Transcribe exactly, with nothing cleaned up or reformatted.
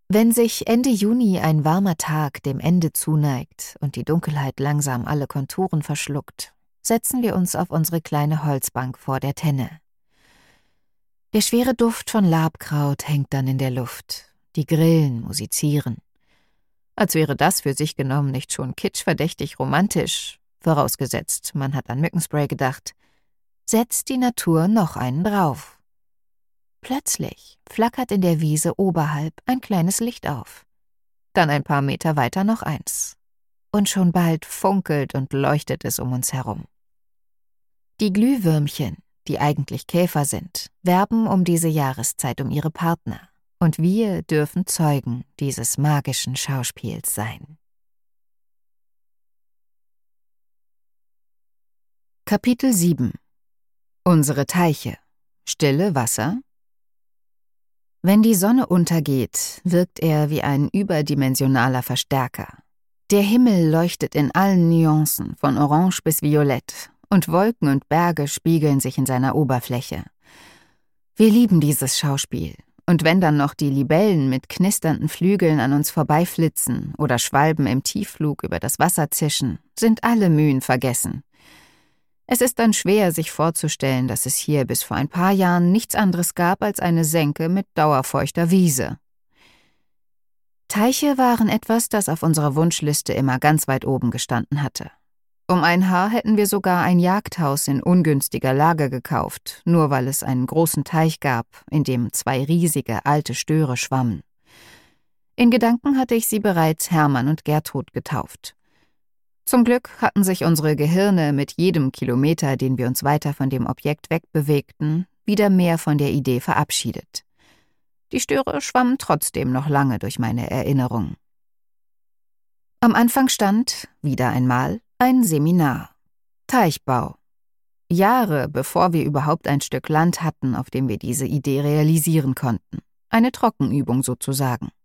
Wenn sich Ende Juni ein warmer Tag dem Ende zuneigt und die Dunkelheit langsam alle Konturen verschluckt, setzen wir uns auf unsere kleine Holzbank vor der Tenne. Der schwere Duft von Labkraut hängt dann in der Luft. Die Grillen musizieren. Als wäre das für sich genommen nicht schon kitschverdächtig romantisch, vorausgesetzt, man hat an Mückenspray gedacht, setzt die Natur noch einen drauf. Plötzlich flackert in der Wiese oberhalb ein kleines Licht auf. Dann ein paar Meter weiter noch eins. Und schon bald funkelt und leuchtet es um uns herum. Die Glühwürmchen, die eigentlich Käfer sind, werben um diese Jahreszeit um ihre Partner. Und wir dürfen Zeugen dieses magischen Schauspiels sein. Kapitel sieben. Unsere Teiche. Stille Wasser. Wenn die Sonne untergeht, wirkt er wie ein überdimensionaler Verstärker. Der Himmel leuchtet in allen Nuancen, von Orange bis Violett, und Wolken und Berge spiegeln sich in seiner Oberfläche. Wir lieben dieses Schauspiel, und wenn dann noch die Libellen mit knisternden Flügeln an uns vorbeiflitzen oder Schwalben im Tiefflug über das Wasser zischen, sind alle Mühen vergessen. Es ist dann schwer, sich vorzustellen, dass es hier bis vor ein paar Jahren nichts anderes gab als eine Senke mit dauerfeuchter Wiese. Teiche waren etwas, das auf unserer Wunschliste immer ganz weit oben gestanden hatte. Um ein Haar hätten wir sogar ein Jagdhaus in ungünstiger Lage gekauft, nur weil es einen großen Teich gab, in dem zwei riesige alte Störe schwammen. In Gedanken hatte ich sie bereits Hermann und Gertrud getauft. Zum Glück hatten sich unsere Gehirne mit jedem Kilometer, den wir uns weiter von dem Objekt wegbewegten, wieder mehr von der Idee verabschiedet. Die Störe schwammen trotzdem noch lange durch meine Erinnerungen. Am Anfang stand, wieder einmal, ein Seminar. Teichbau. Jahre bevor wir überhaupt ein Stück Land hatten, auf dem wir diese Idee realisieren konnten. Eine Trockenübung sozusagen.